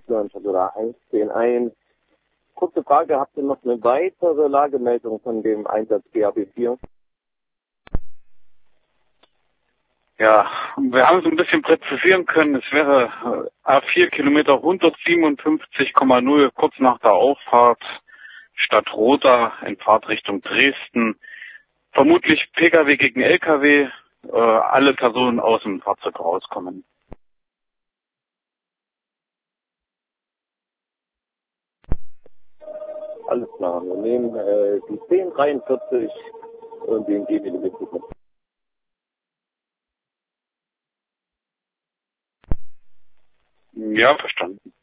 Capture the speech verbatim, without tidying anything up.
oder eins zehn eins. Kurze Frage, habt ihr noch eine weitere Lagemeldung von dem Einsatz G A B vier? Ja, wir haben es ein bisschen präzisieren können. Es wäre A vier Kilometer hundertsiebenundfünfzig Komma null kurz nach der Auffahrt Stadt Roda in Fahrtrichtung Dresden. Vermutlich P K W gegen L K W, äh, alle Personen aus dem Fahrzeug rauskommen. Alles klar, wir nehmen äh, die zehn dreiundvierzig und den G W mit. Ja, verstanden.